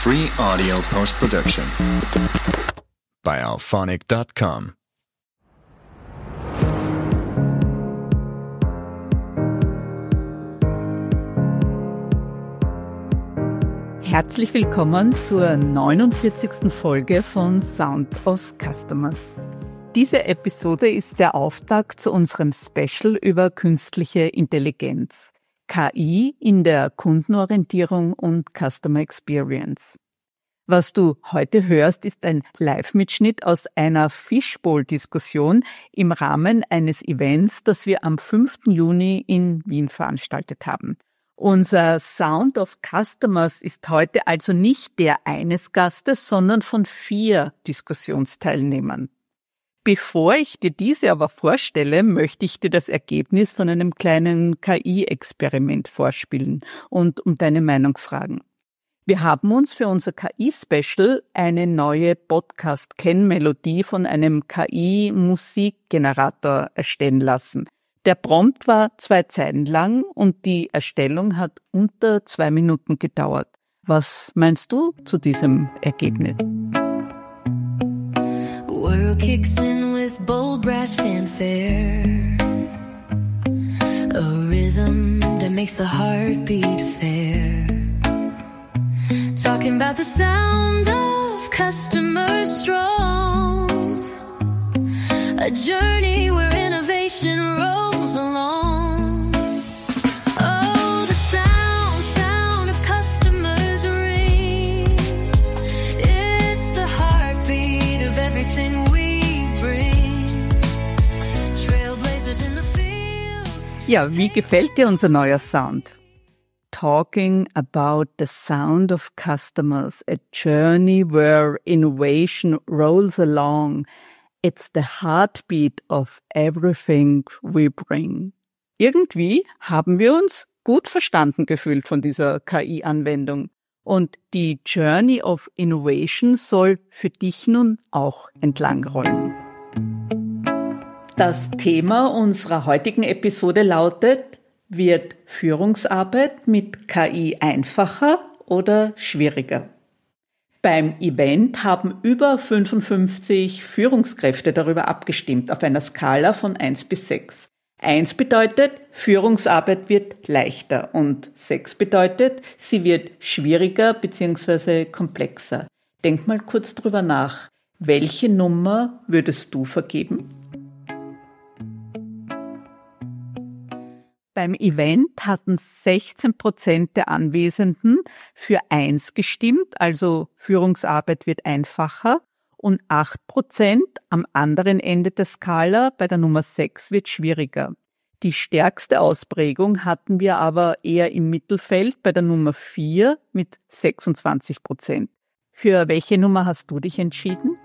Free audio post-production by alphonic.com. Herzlich willkommen zur 49. Folge von Sound of Customers. Diese Episode ist der Auftakt zu unserem Special über künstliche Intelligenz, KI in der Kundenorientierung und Customer Experience. Was du heute hörst, ist ein Live-Mitschnitt aus einer Fishbowl-Diskussion im Rahmen eines Events, das wir am 5. Juni in Wien veranstaltet haben. Unser Sound of Customers ist heute also nicht der eines Gastes, sondern von 4 Diskussionsteilnehmern. Bevor ich dir diese aber vorstelle, möchte ich dir das Ergebnis von einem kleinen KI-Experiment vorspielen und um deine Meinung fragen. Wir haben uns für unser KI-Special eine neue Podcast-Kennmelodie von einem KI-Musikgenerator erstellen lassen. Der Prompt war 2 Zeilen lang und die Erstellung hat unter 2 Minuten gedauert. Was meinst du zu diesem Ergebnis? World kicks in with bold brass fanfare, a rhythm that makes the heart beat fair. Talking about the sound of customers strong, a journey where innovation rolls along. Oh, the sound of customers ring. It's the heartbeat of everything we bring. Trailblazers in the fields. Ja, wie gefällt dir unser neuer Sound? Talking about the sound of customers, a journey where innovation rolls along. It's the heartbeat of everything we bring. Irgendwie haben wir uns gut verstanden gefühlt von dieser KI-Anwendung. Und die Journey of Innovation soll für dich nun auch entlangrollen. Das Thema unserer heutigen Episode lautet: Wird Führungsarbeit mit KI einfacher oder schwieriger? Beim Event haben über 55 Führungskräfte darüber abgestimmt, auf einer Skala von 1 bis 6. 1 bedeutet, Führungsarbeit wird leichter und 6 bedeutet, sie wird schwieriger bzw. komplexer. Denk mal kurz drüber nach. Welche Nummer würdest du vergeben? Beim Event hatten 16% der Anwesenden für 1 gestimmt, also Führungsarbeit wird einfacher, und 8% am anderen Ende der Skala, bei der Nummer 6, wird schwieriger. Die stärkste Ausprägung hatten wir aber eher im Mittelfeld bei der Nummer 4 mit 26%. Für welche Nummer hast du dich entschieden?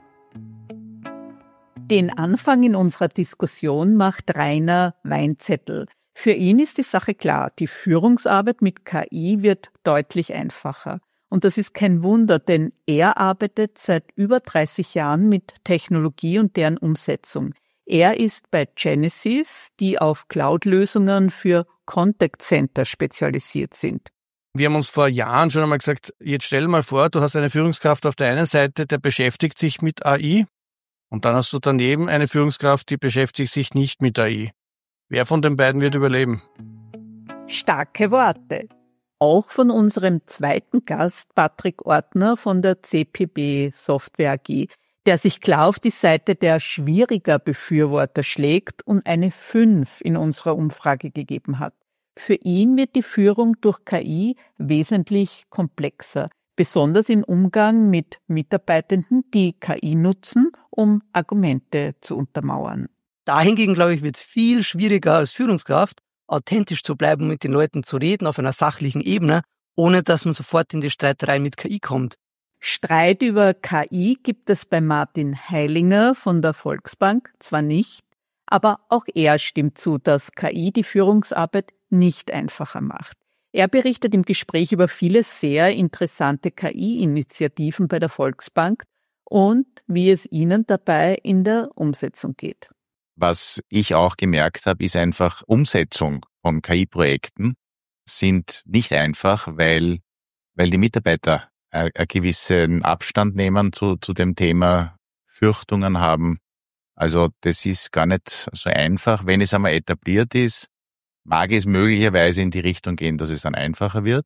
Den Anfang in unserer Diskussion macht Rainer Weinzettel. Für ihn ist die Sache klar, die Führungsarbeit mit KI wird deutlich einfacher. Und das ist kein Wunder, denn er arbeitet seit über 30 Jahren mit Technologie und deren Umsetzung. Er ist bei Genesys, die auf Cloud-Lösungen für Contact Center spezialisiert sind. Wir haben uns vor Jahren schon einmal gesagt, jetzt stell dir mal vor, du hast eine Führungskraft auf der einen Seite, der beschäftigt sich mit AI, und dann hast du daneben eine Führungskraft, die beschäftigt sich nicht mit AI. Wer von den beiden wird überleben? Starke Worte. Auch von unserem zweiten Gast, Patrick Ortner von der CPB Software AG, der sich klar auf die Seite der schwieriger Befürworter schlägt und eine 5 in unserer Umfrage gegeben hat. Für ihn wird die Führung durch KI wesentlich komplexer, besonders im Umgang mit Mitarbeitenden, die KI nutzen, um Argumente zu untermauern. Dahingegen, glaube ich, wird es viel schwieriger als Führungskraft, authentisch zu bleiben, mit den Leuten zu reden auf einer sachlichen Ebene, ohne dass man sofort in die Streiterei mit KI kommt. Streit über KI gibt es bei Martin Heilinger von der Volksbank zwar nicht, aber auch er stimmt zu, dass KI die Führungsarbeit nicht einfacher macht. Er berichtet im Gespräch über viele sehr interessante KI-Initiativen bei der Volksbank und wie es ihnen dabei in der Umsetzung geht. Was ich auch gemerkt habe, ist einfach Umsetzung von KI-Projekten sind nicht einfach, weil die Mitarbeiter einen gewissen Abstand nehmen zu dem Thema, Fürchtungen haben. Also das ist gar nicht so einfach. Wenn es einmal etabliert ist, mag es möglicherweise in die Richtung gehen, dass es dann einfacher wird.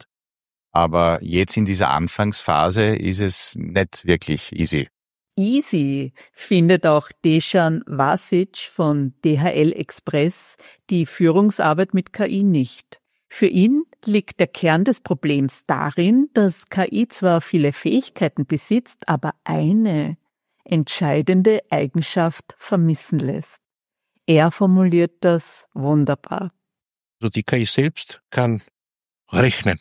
Aber jetzt in dieser Anfangsphase ist es nicht wirklich easy. Easy findet auch Dejan Vasic von DHL Express die Führungsarbeit mit KI nicht. Für ihn liegt der Kern des Problems darin, dass KI zwar viele Fähigkeiten besitzt, aber eine entscheidende Eigenschaft vermissen lässt. Er formuliert das wunderbar. Also die KI selbst kann rechnen,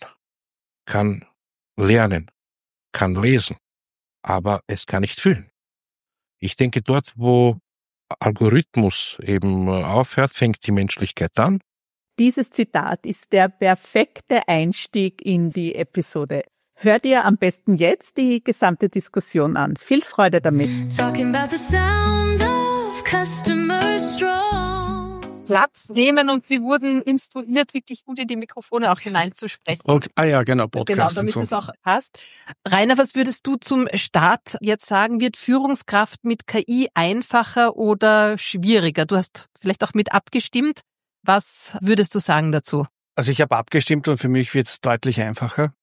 kann lernen, kann lesen, aber es kann nicht fühlen. Ich denke, dort, wo Algorithmus eben aufhört, fängt die Menschlichkeit an. Dieses Zitat ist der perfekte Einstieg in die Episode. Hört ihr am besten jetzt die gesamte Diskussion an. Viel Freude damit. Talking about the sound of customer strong. Platz nehmen und wir wurden instruiert, wirklich gut in die Mikrofone auch hineinzusprechen. Okay. Ja, genau, Podcast Genau, und damit so. es auch passt. Rainer, was würdest du zum Start jetzt sagen? Wird Führungskraft mit KI einfacher oder schwieriger? Du hast vielleicht auch mit abgestimmt. Was würdest du sagen dazu? Also ich habe abgestimmt und für mich wird es deutlich einfacher.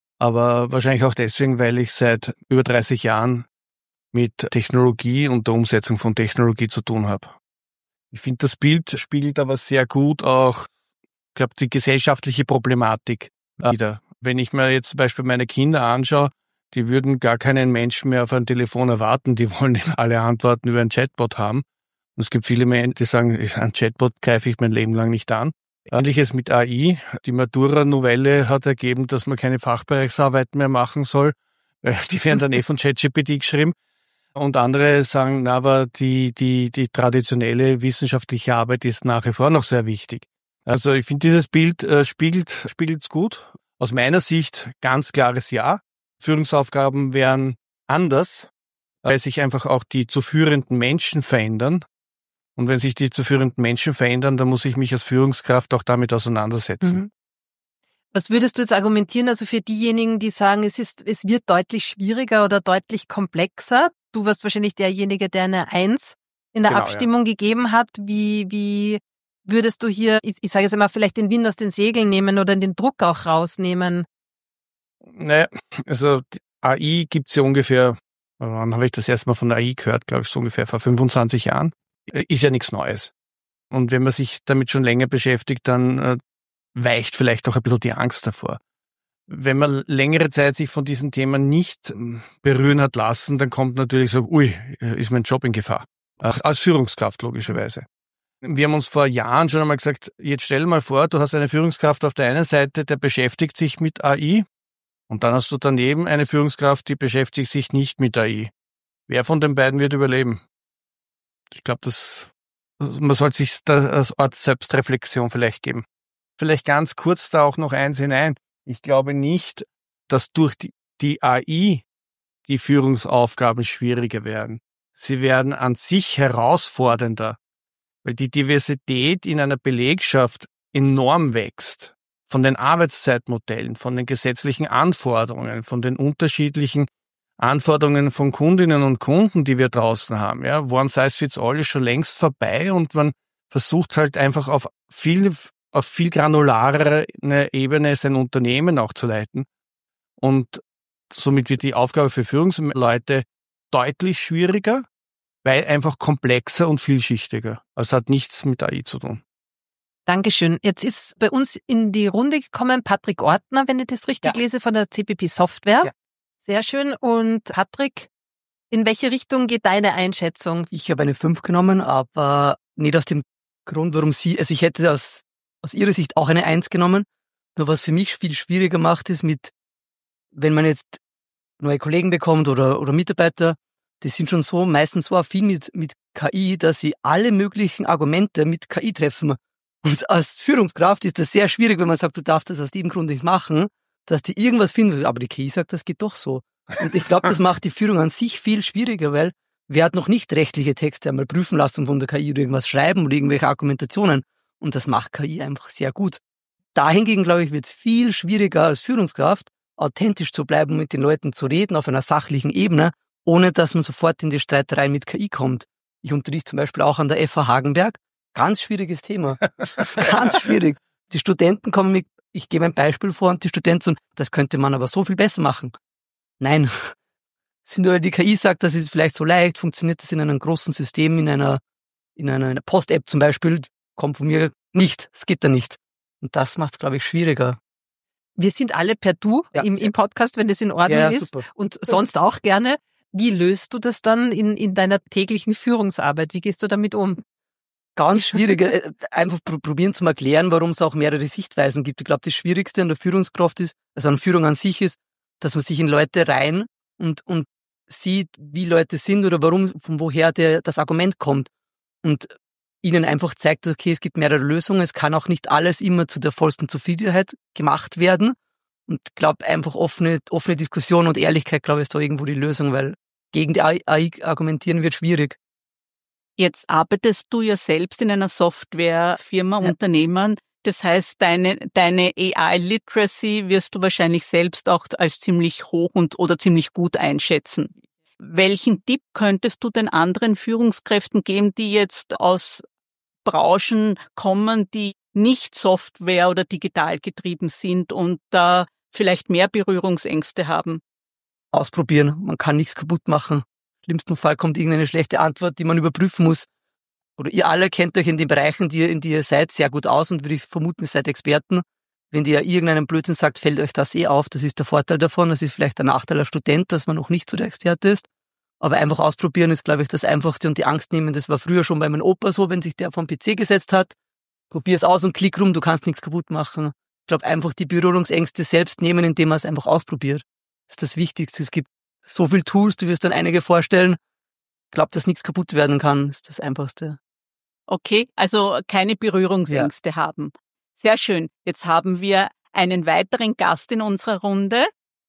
Aber wahrscheinlich auch deswegen, weil ich seit über 30 Jahren mit Technologie und der Umsetzung von Technologie zu tun habe. Ich finde, das Bild spiegelt aber sehr gut auch, ich glaube, die gesellschaftliche Problematik wider. Wenn ich mir jetzt zum Beispiel meine Kinder anschaue, die würden gar keinen Menschen mehr auf ein Telefon erwarten, die wollen alle Antworten über ein Chatbot haben. Und es gibt viele Menschen, die sagen, ein Chatbot greife ich mein Leben lang nicht an. Ähnliches mit AI. Die Matura-Novelle hat ergeben, dass man keine Fachbereichsarbeiten mehr machen soll. Die werden dann von ChatGPT geschrieben. Und andere sagen, na, aber die traditionelle wissenschaftliche Arbeit ist nach wie vor noch sehr wichtig. Also ich finde, dieses Bild spiegelt's gut. Aus meiner Sicht ganz klares Ja. Führungsaufgaben wären anders, weil sich einfach auch die zu führenden Menschen verändern. Und wenn sich die zu führenden Menschen verändern, dann muss ich mich als Führungskraft auch damit auseinandersetzen. Mhm. Was würdest du jetzt argumentieren, also für diejenigen, die sagen, es wird deutlich schwieriger oder deutlich komplexer? Du warst wahrscheinlich derjenige, der eine 1 in der Abstimmung gegeben hat. Wie würdest du hier, ich sage jetzt einmal, vielleicht den Wind aus den Segeln nehmen oder den Druck auch rausnehmen? Naja, also AI gibt's ja ungefähr, wann habe ich das erste Mal von der AI gehört? Glaube ich so ungefähr vor 25 Jahren. Ist ja nichts Neues. Und wenn man sich damit schon länger beschäftigt, dann weicht vielleicht auch ein bisschen die Angst davor. Wenn man längere Zeit sich von diesen Themen nicht berühren hat lassen, dann kommt natürlich so, ui, ist mein Job in Gefahr. Als Führungskraft logischerweise. Wir haben uns vor Jahren schon einmal gesagt, jetzt stell mal vor, du hast eine Führungskraft auf der einen Seite, der beschäftigt sich mit AI und dann hast du daneben eine Führungskraft, die beschäftigt sich nicht mit AI. Wer von den beiden wird überleben? Ich glaube, man sollte sich da als Art Selbstreflexion vielleicht geben. Vielleicht ganz kurz da auch noch eins hinein. Ich glaube nicht, dass durch die AI die Führungsaufgaben schwieriger werden. Sie werden an sich herausfordernder, weil die Diversität in einer Belegschaft enorm wächst. Von den Arbeitszeitmodellen, von den gesetzlichen Anforderungen, von den unterschiedlichen Anforderungen von Kundinnen und Kunden, die wir draußen haben. Ja, One Size Fits All ist schon längst vorbei und man versucht halt einfach auf viel granularere Ebene sein Unternehmen auch zu leiten. Und somit wird die Aufgabe für Führungsleute deutlich schwieriger, weil einfach komplexer und vielschichtiger. Also hat nichts mit AI zu tun. Dankeschön. Jetzt ist bei uns in die Runde gekommen Patrick Ortner, wenn ich das richtig lese, von der CPP Software. Ja. Sehr schön. Und Patrick, in welche Richtung geht deine Einschätzung? Ich habe eine 5 genommen, aber nicht aus dem Grund, warum also ich hätte aus ihrer Sicht auch eine 1 genommen. Nur was für mich viel schwieriger macht, ist wenn man jetzt neue Kollegen bekommt oder Mitarbeiter, die sind schon meistens so affin mit KI, dass sie alle möglichen Argumente mit KI treffen. Und als Führungskraft ist das sehr schwierig, wenn man sagt, du darfst das aus diesem Grund nicht machen, dass die irgendwas finden, aber die KI sagt, das geht doch so. Und ich glaube, das macht die Führung an sich viel schwieriger, weil wer hat noch nicht rechtliche Texte einmal prüfen lassen von der KI oder irgendwas schreiben oder irgendwelche Argumentationen. Und das macht KI einfach sehr gut. Dahingegen, glaube ich, wird es viel schwieriger als Führungskraft, authentisch zu bleiben, mit den Leuten zu reden auf einer sachlichen Ebene, ohne dass man sofort in die Streiterei mit KI kommt. Ich unterrichte zum Beispiel auch an der FH Hagenberg. Ganz schwieriges Thema. Ganz schwierig. Die Studenten kommen mit, ich gebe ein Beispiel vor und die Studenten sagen, das könnte man aber so viel besser machen. Nein. Nur weil die KI sagt, das ist vielleicht so leicht, funktioniert das in einem großen System, in einer Post-App zum Beispiel, kommt von mir nicht. Es geht da nicht. Und das macht es, glaube ich, schwieriger. Wir sind alle per Du im Podcast, wenn das in Ordnung ist. Super. Und sonst auch gerne. Wie löst du das dann in deiner täglichen Führungsarbeit? Wie gehst du damit um? Ganz schwierig. Einfach probieren zu erklären, warum es auch mehrere Sichtweisen gibt. Ich glaube, das Schwierigste an der Führungskraft ist, also an Führung an sich ist, dass man sich in Leute rein und sieht, wie Leute sind oder warum, von woher das Argument kommt. Und ihnen einfach zeigt, okay, es gibt mehrere Lösungen, es kann auch nicht alles immer zu der vollsten Zufriedenheit gemacht werden. Und ich glaube, einfach offene Diskussion und Ehrlichkeit, glaube ich, ist da irgendwo die Lösung, weil gegen die AI argumentieren wird schwierig. Jetzt arbeitest du ja selbst in einer Softwarefirma, Unternehmen. Das heißt, deine AI-Literacy wirst du wahrscheinlich selbst auch als ziemlich hoch oder ziemlich gut einschätzen. Welchen Tipp könntest du den anderen Führungskräften geben, die jetzt aus Branchen kommen, die nicht Software- oder digital getrieben sind und da vielleicht mehr Berührungsängste haben? Ausprobieren. Man kann nichts kaputt machen. Im schlimmsten Fall kommt irgendeine schlechte Antwort, die man überprüfen muss. Oder ihr alle kennt euch in den Bereichen, in die ihr seid, sehr gut aus und würde ich vermuten, ihr seid Experten. Wenn ihr irgendeinen Blödsinn sagt, fällt euch das auf. Das ist der Vorteil davon. Das ist vielleicht der Nachteil als Student, dass man noch nicht so der Experte ist. Aber einfach ausprobieren ist, glaube ich, das Einfachste und die Angst nehmen. Das war früher schon bei meinem Opa so, wenn sich der vom PC gesetzt hat. Probier es aus und klick rum, du kannst nichts kaputt machen. Ich glaube, einfach die Berührungsängste selbst nehmen, indem man es einfach ausprobiert. Das ist das Wichtigste. Es gibt so viele Tools, du wirst dann einige vorstellen. Ich glaube, dass nichts kaputt werden kann, ist das Einfachste. Okay, also keine Berührungsängste haben. Sehr schön. Jetzt haben wir einen weiteren Gast in unserer Runde.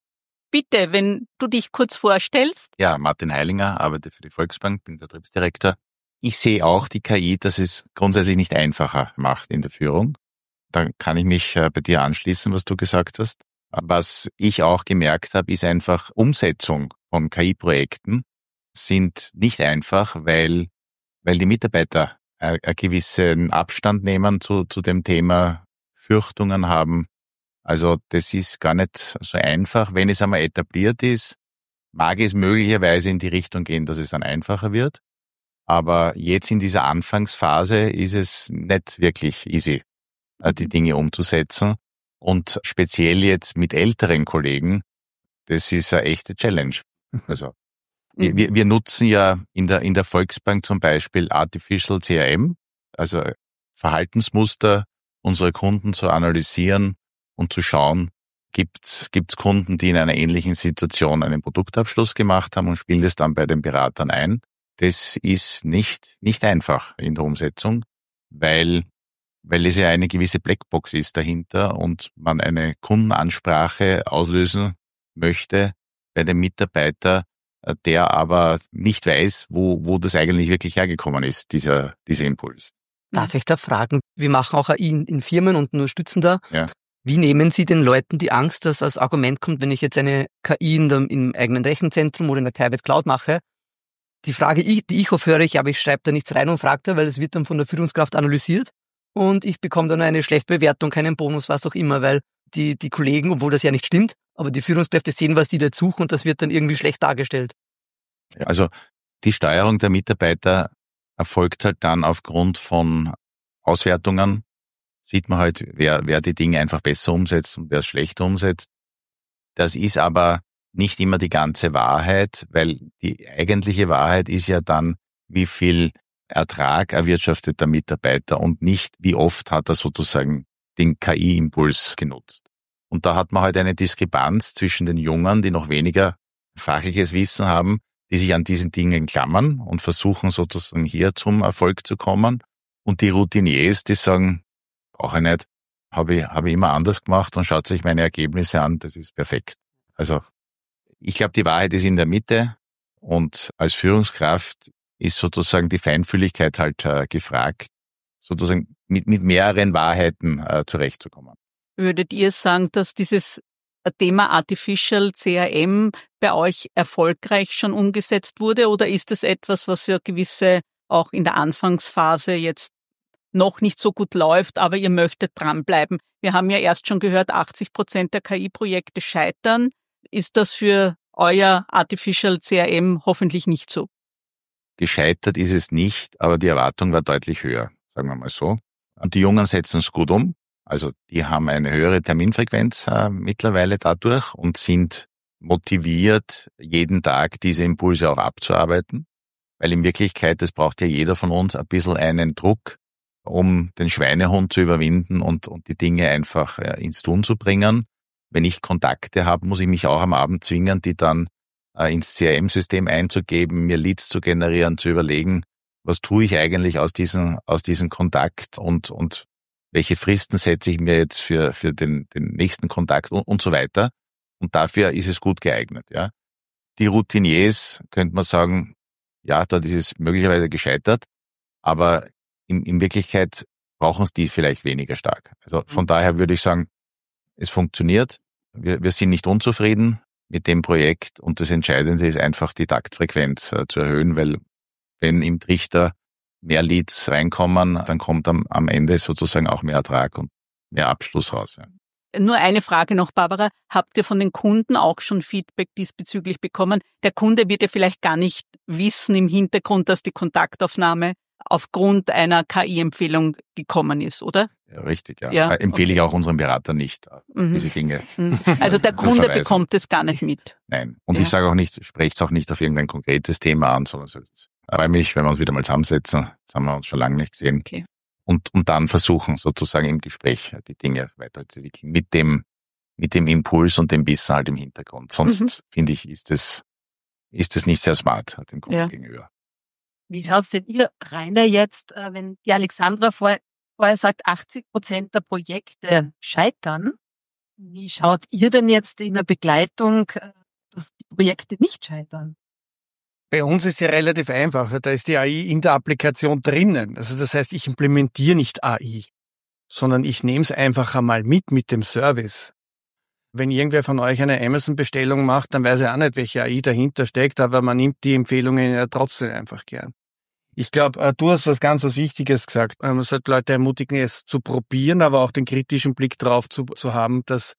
Bitte, wenn du dich kurz vorstellst. Ja, Martin Heilinger, arbeite für die Volksbank, bin Vertriebsdirektor. Ich sehe auch die KI, dass es grundsätzlich nicht einfacher macht in der Führung. Da kann ich mich bei dir anschließen, was du gesagt hast. Was ich auch gemerkt habe, ist einfach Umsetzung von KI-Projekten sind nicht einfach, weil die Mitarbeiter einen gewissen Abstand nehmen zu dem Thema, Fürchtungen haben. Also das ist gar nicht so einfach. Wenn es einmal etabliert ist, mag es möglicherweise in die Richtung gehen, dass es dann einfacher wird. Aber jetzt in dieser Anfangsphase ist es nicht wirklich easy, die Dinge umzusetzen. Und speziell jetzt mit älteren Kollegen, das ist eine echte Challenge. Also wir nutzen ja in der Volksbank zum Beispiel Artificial CRM, also Verhaltensmuster unserer Kunden zu analysieren und zu schauen, gibt's Kunden, die in einer ähnlichen Situation einen Produktabschluss gemacht haben und spielen das dann bei den Beratern ein. Das ist nicht einfach in der Umsetzung, weil es ja eine gewisse Blackbox ist dahinter und man eine Kundenansprache auslösen möchte bei dem Mitarbeiter, der aber nicht weiß, wo das eigentlich wirklich hergekommen ist, dieser Impuls. Darf ich da fragen? Wir machen auch AI in Firmen und unterstützen da. Ja. Wie nehmen Sie den Leuten die Angst, dass als Argument kommt, wenn ich jetzt eine KI im eigenen Rechenzentrum oder in der Private Cloud mache? Die Frage, die ich oft höre, ich schreibe da nichts rein und frage da, weil es wird dann von der Führungskraft analysiert und ich bekomme dann eine schlechte Bewertung, keinen Bonus, was auch immer, weil die Kollegen, obwohl das ja nicht stimmt, aber die Führungskräfte sehen, was die da suchen und das wird dann irgendwie schlecht dargestellt. Also die Steuerung der Mitarbeiter erfolgt halt dann aufgrund von Auswertungen. Sieht man halt, wer die Dinge einfach besser umsetzt und wer es schlechter umsetzt. Das ist aber nicht immer die ganze Wahrheit, weil die eigentliche Wahrheit ist ja dann, wie viel Ertrag erwirtschaftet der Mitarbeiter und nicht, wie oft hat er sozusagen den KI-Impuls genutzt. Und da hat man halt eine Diskrepanz zwischen den Jungen, die noch weniger fachliches Wissen haben, die sich an diesen Dingen klammern und versuchen sozusagen hier zum Erfolg zu kommen. Und die Routiniers, die sagen, brauche ich nicht, habe ich immer anders gemacht und schaut sich meine Ergebnisse an, das ist perfekt. Also ich glaube, die Wahrheit ist in der Mitte und als Führungskraft ist sozusagen die Feinfühligkeit halt gefragt, sozusagen mit mehreren Wahrheiten zurechtzukommen. Würdet ihr sagen, dass dieses Thema Artificial CRM bei euch erfolgreich schon umgesetzt wurde, oder ist es etwas, was ja gewisse auch in der Anfangsphase jetzt noch nicht so gut läuft, aber ihr möchtet dranbleiben? Wir haben ja erst schon gehört, 80% der KI-Projekte scheitern. Ist das für euer Artificial CRM hoffentlich nicht so? Gescheitert ist es nicht, aber die Erwartung war deutlich höher, sagen wir mal so. Und die Jungen setzen es gut um. Also die haben eine höhere Terminfrequenz mittlerweile dadurch und sind motiviert, jeden Tag diese Impulse auch abzuarbeiten. Weil in Wirklichkeit, das braucht ja jeder von uns ein bisschen einen Druck, um den Schweinehund zu überwinden und die Dinge einfach ins Tun zu bringen. Wenn ich Kontakte habe, muss ich mich auch am Abend zwingen, die dann ins CRM-System einzugeben, mir Leads zu generieren, zu überlegen, was tue ich eigentlich aus diesem Kontakt und welche Fristen setze ich mir jetzt für den nächsten Kontakt und so weiter. Und dafür ist es gut geeignet, ja. Die Routiniers, könnte man sagen, ja, dort ist es möglicherweise gescheitert, aber in Wirklichkeit brauchen es die vielleicht weniger stark. Also von daher würde ich sagen, es funktioniert. Wir sind nicht unzufrieden mit dem Projekt und das Entscheidende ist einfach, die Taktfrequenz zu erhöhen, weil wenn im Trichter mehr Leads reinkommen, dann kommt am Ende sozusagen auch mehr Ertrag und mehr Abschluss raus. Ja. Nur eine Frage noch, Barbara. Habt ihr von den Kunden auch schon Feedback diesbezüglich bekommen? Der Kunde wird ja vielleicht gar nicht wissen im Hintergrund, dass die Kontaktaufnahme aufgrund einer KI-Empfehlung gekommen ist, oder? Ja, richtig, ja. Empfehle ich auch unseren Beratern nicht, diese Dinge. Also der Kunde bekommt es gar nicht mit. Nein. Und ich sage auch nicht, spreche es auch nicht auf irgendein konkretes Thema an, sondern ich freue mich, wenn wir uns wieder mal zusammensetzen. Das haben wir uns schon lange nicht gesehen. Okay. Und dann versuchen, sozusagen im Gespräch die Dinge weiterzuentwickeln. Mit dem Impuls und dem Wissen halt im Hintergrund. Sonst, finde ich, ist es nicht sehr smart dem Kunden gegenüber. Wie schaut's denn ihr, Rainer, jetzt, wenn die Alexandra vorher sagt, 80% der Projekte scheitern? Wie schaut ihr denn jetzt in der Begleitung, dass die Projekte nicht scheitern? Bei uns ist ja relativ einfach, weil da ist die AI in der Applikation drinnen. Also das heißt, ich implementiere nicht AI, sondern ich nehme es einfach einmal mit dem Service. Wenn irgendwer von euch eine Amazon-Bestellung macht, dann weiß er auch nicht, welche AI dahinter steckt, aber man nimmt die Empfehlungen ja trotzdem einfach gern. Ich glaube, du hast was ganz Wichtiges gesagt. Man sollte Leute ermutigen, es zu probieren, aber auch den kritischen Blick drauf zu haben, dass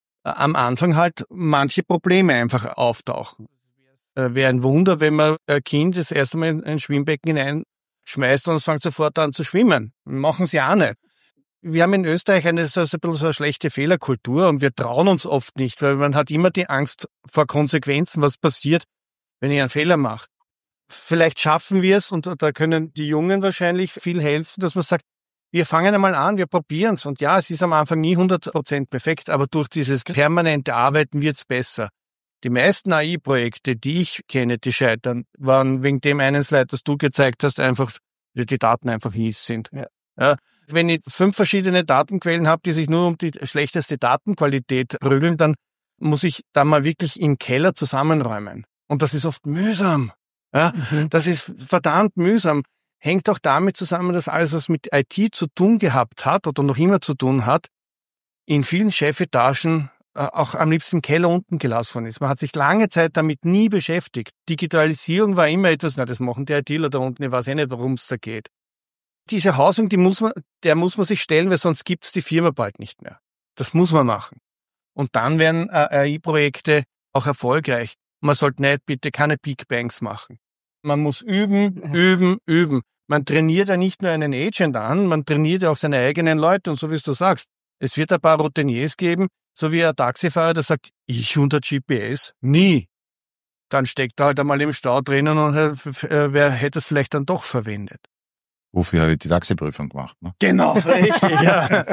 am Anfang halt manche Probleme einfach auftauchen. Wäre ein Wunder, wenn man ein Kind das erste Mal in ein Schwimmbecken hineinschmeißt und es fängt sofort an zu schwimmen. Machen sie auch nicht. Wir haben in Österreich ein bisschen so eine schlechte Fehlerkultur und wir trauen uns oft nicht, weil man hat immer die Angst vor Konsequenzen, was passiert, wenn ich einen Fehler mache. Vielleicht schaffen wir es und da können die Jungen wahrscheinlich viel helfen, dass man sagt, wir fangen einmal an, wir probieren es. Und ja, es ist am Anfang nie 100% perfekt, aber durch dieses permanente Arbeiten wird es besser. Die meisten AI-Projekte, die ich kenne, die scheitern, waren wegen dem einen Slide, das du gezeigt hast, einfach, die Daten einfach mies sind. Ja. Wenn ich 5 verschiedene Datenquellen habe, die sich nur um die schlechteste Datenqualität prügeln, dann muss ich da mal wirklich im Keller zusammenräumen. Und das ist oft mühsam. Ja, das ist verdammt mühsam. Hängt auch damit zusammen, dass alles, was mit IT zu tun gehabt hat oder noch immer zu tun hat, in vielen Chefetagen auch am liebsten im Keller unten gelassen worden ist. Man hat sich lange Zeit damit nie beschäftigt. Digitalisierung war immer etwas, das machen die ITler da unten, ich weiß eh nicht, worum es da geht. Diese Hausung, der muss man sich stellen, weil sonst gibt's die Firma bald nicht mehr. Das muss man machen. Und dann werden AI-Projekte auch erfolgreich. Man sollte nicht bitte keine Big Bangs machen. Man muss üben. Man trainiert ja nicht nur einen Agent an, man trainiert ja auch seine eigenen Leute. Und so wie du sagst, es wird ein paar Routiniers geben, so wie ein Taxifahrer, der sagt, ich unter GPS? Nie. Dann steckt er halt einmal im Stau drinnen und wer hätte es vielleicht dann doch verwendet. Wofür habe ich die Taxiprüfung gemacht? Ne? Genau, richtig, ja.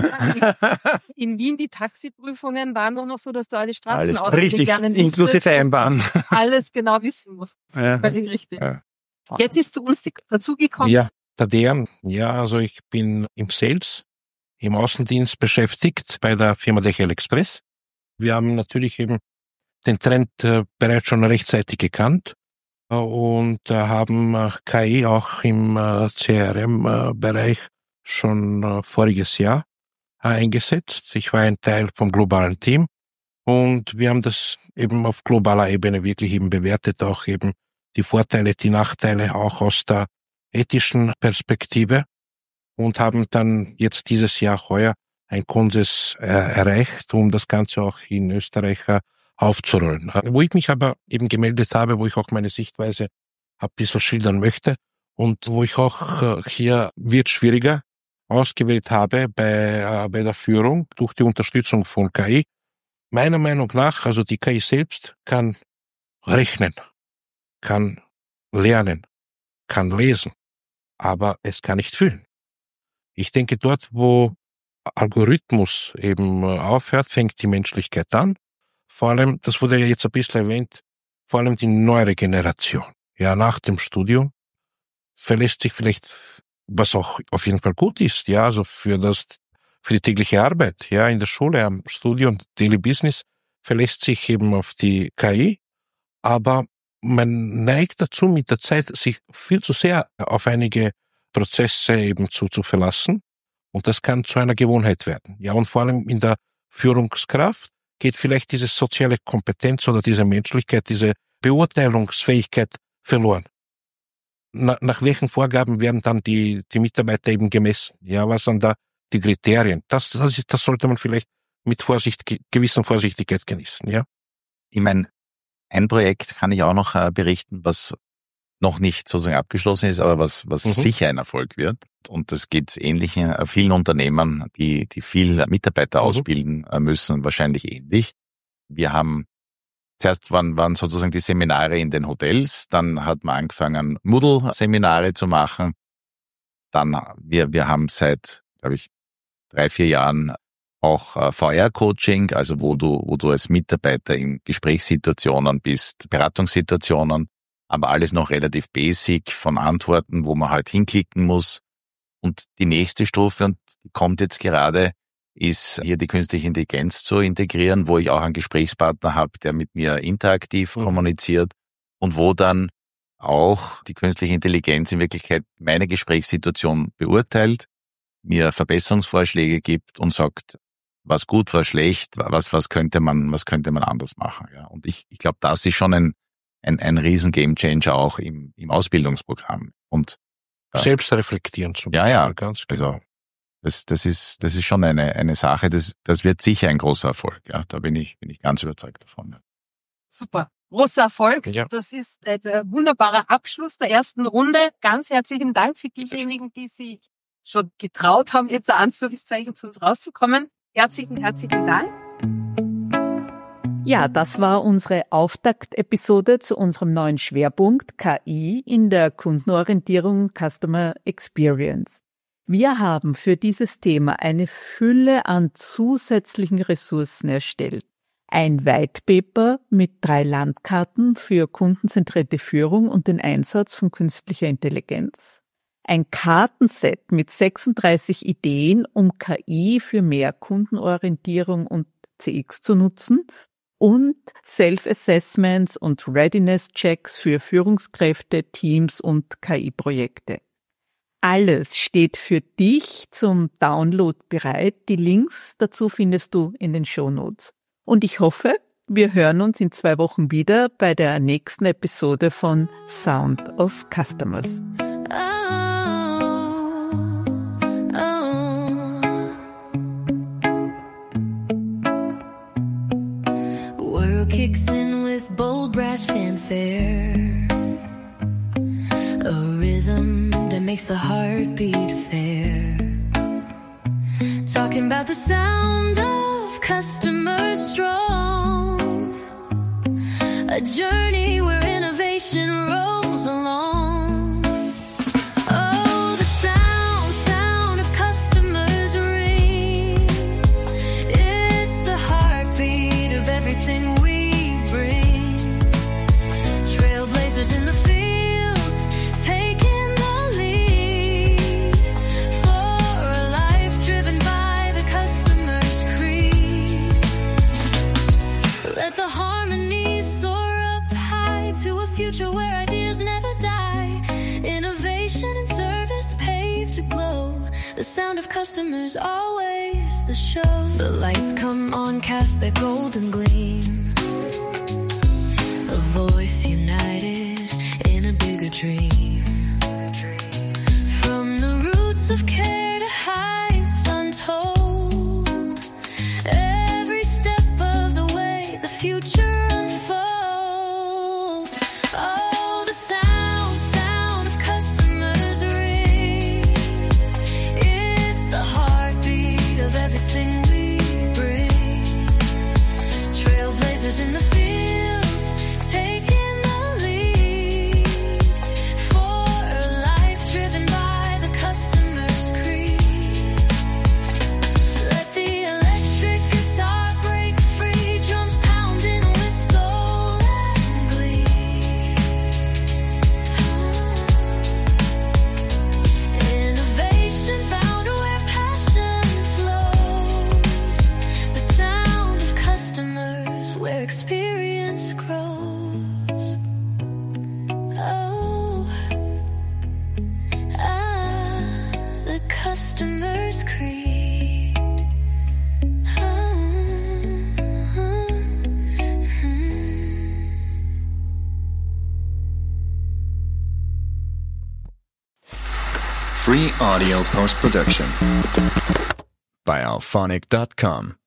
In Wien die Taxiprüfungen waren nur noch so, dass du alle Straßen richtig, inklusive Einbahn. Alles genau wissen musst. Ja. Völlig richtig. Ja. Jetzt ist zu uns dazugekommen. Ja, also ich bin im Sales, im Außendienst beschäftigt bei der Firma DHL Express. Wir haben natürlich eben den Trend bereits schon rechtzeitig gekannt und haben KI auch im CRM-Bereich schon voriges Jahr eingesetzt. Ich war ein Teil vom globalen Team Und wir haben das eben auf globaler Ebene wirklich eben bewertet, auch eben die Vorteile, die Nachteile auch aus der ethischen Perspektive und haben dann jetzt dieses Jahr heuer ein Konsens erreicht, um das Ganze auch in Österreich aufzurollen. Wo ich mich aber eben gemeldet habe, wo ich auch meine Sichtweise ein bisschen schildern möchte und wo ich auch hier wird schwieriger ausgewählt habe bei der Führung durch die Unterstützung von KI. Meiner Meinung nach, also die KI selbst kann rechnen, kann lernen, kann lesen, aber es kann nicht fühlen. Ich denke, dort, wo Algorithmus eben aufhört, fängt die Menschlichkeit an. Vor allem, das wurde ja jetzt ein bisschen erwähnt, vor allem die neuere Generation. Ja, nach dem Studium verlässt sich vielleicht, was auch auf jeden Fall gut ist, ja, also für die tägliche Arbeit, ja, in der Schule, am Studium, Daily Business, verlässt sich eben auf die KI, aber man neigt dazu, mit der Zeit sich viel zu sehr auf einige Prozesse eben zu verlassen. Und das kann zu einer Gewohnheit werden. Ja, und vor allem in der Führungskraft geht vielleicht diese soziale Kompetenz oder diese Menschlichkeit, diese Beurteilungsfähigkeit verloren. Nach welchen Vorgaben werden dann die Mitarbeiter eben gemessen? Ja, was sind da die Kriterien? Das sollte man vielleicht mit gewisser Vorsichtigkeit genießen, ja. Ich meine, ein Projekt kann ich auch noch berichten, was noch nicht sozusagen abgeschlossen ist, aber was sicher ein Erfolg wird. Und das geht ähnlich in vielen Unternehmen, die viel Mitarbeiter ausbilden müssen, wahrscheinlich ähnlich. Wir haben, zuerst waren sozusagen die Seminare in den Hotels, dann hat man angefangen, Moodle-Seminare zu machen. Dann, wir haben seit, glaube ich, 3-4 Jahren auch VR-Coaching, also wo du als Mitarbeiter in Gesprächssituationen bist, Beratungssituationen, aber alles noch relativ basic von Antworten, wo man halt hinklicken muss. Und die nächste Stufe, und die kommt jetzt gerade, ist hier die künstliche Intelligenz zu integrieren, wo ich auch einen Gesprächspartner habe, der mit mir interaktiv kommuniziert und wo dann auch die künstliche Intelligenz in Wirklichkeit meine Gesprächssituation beurteilt, mir Verbesserungsvorschläge gibt und sagt, was gut, was schlecht, was könnte man anders machen. Ja. Und ich glaube, das ist schon ein riesen Gamechanger auch im Ausbildungsprogramm. Und selbst reflektieren zum Beispiel. Ja, ganz genau. Also das ist schon eine Sache, das wird sicher ein großer Erfolg. Ja, da bin ich ganz überzeugt davon. Ja. Super. Großer Erfolg. Ja. Das ist ein wunderbarer Abschluss der ersten Runde. Ganz herzlichen Dank für diejenigen, die sich schon getraut haben, jetzt ein Anführungszeichen zu uns rauszukommen. Herzlichen Dank. Ja, das war unsere Auftaktepisode zu unserem neuen Schwerpunkt KI in der Kundenorientierung Customer Experience. Wir haben für dieses Thema eine Fülle an zusätzlichen Ressourcen erstellt. Ein White Paper mit 3 Landkarten für kundenzentrierte Führung und den Einsatz von künstlicher Intelligenz. Ein Kartenset mit 36 Ideen, um KI für mehr Kundenorientierung und CX zu nutzen. Und Self-Assessments und Readiness-Checks für Führungskräfte, Teams und KI-Projekte. Alles steht für dich zum Download bereit. Die Links dazu findest du in den Shownotes. Und ich hoffe, wir hören uns in 2 Wochen wieder bei der nächsten Episode von Sound of Customers. Kicks in with bold brass fanfare, a rhythm that makes the heart beat fair. Talking about the sound of customers strong, a journey where innovation rolls along. Oh, the sound of customers ring. It's the heartbeat of everything in the fields, taking the lead for a life driven by the customer's creed. Let the harmonies soar up high to a future where ideas never die. Innovation and service paved to glow. The sound of customers always the show. The lights come on, cast their golden gleam. A voice united in a bigger dream. From the roots of care to heights untold, every step of the way, the future unfolds. Oh, the sound of customers ring. It's the heartbeat of everything we bring. Trailblazers in the fields, taking the lead for a life driven by the customer's creed. Let the electric guitar break free, drums pounding with soul and glee. Innovation bound where passion flows. The sound of customers where experience grows. Oh, the customer's creed. Free audio post-production by alphonic.com.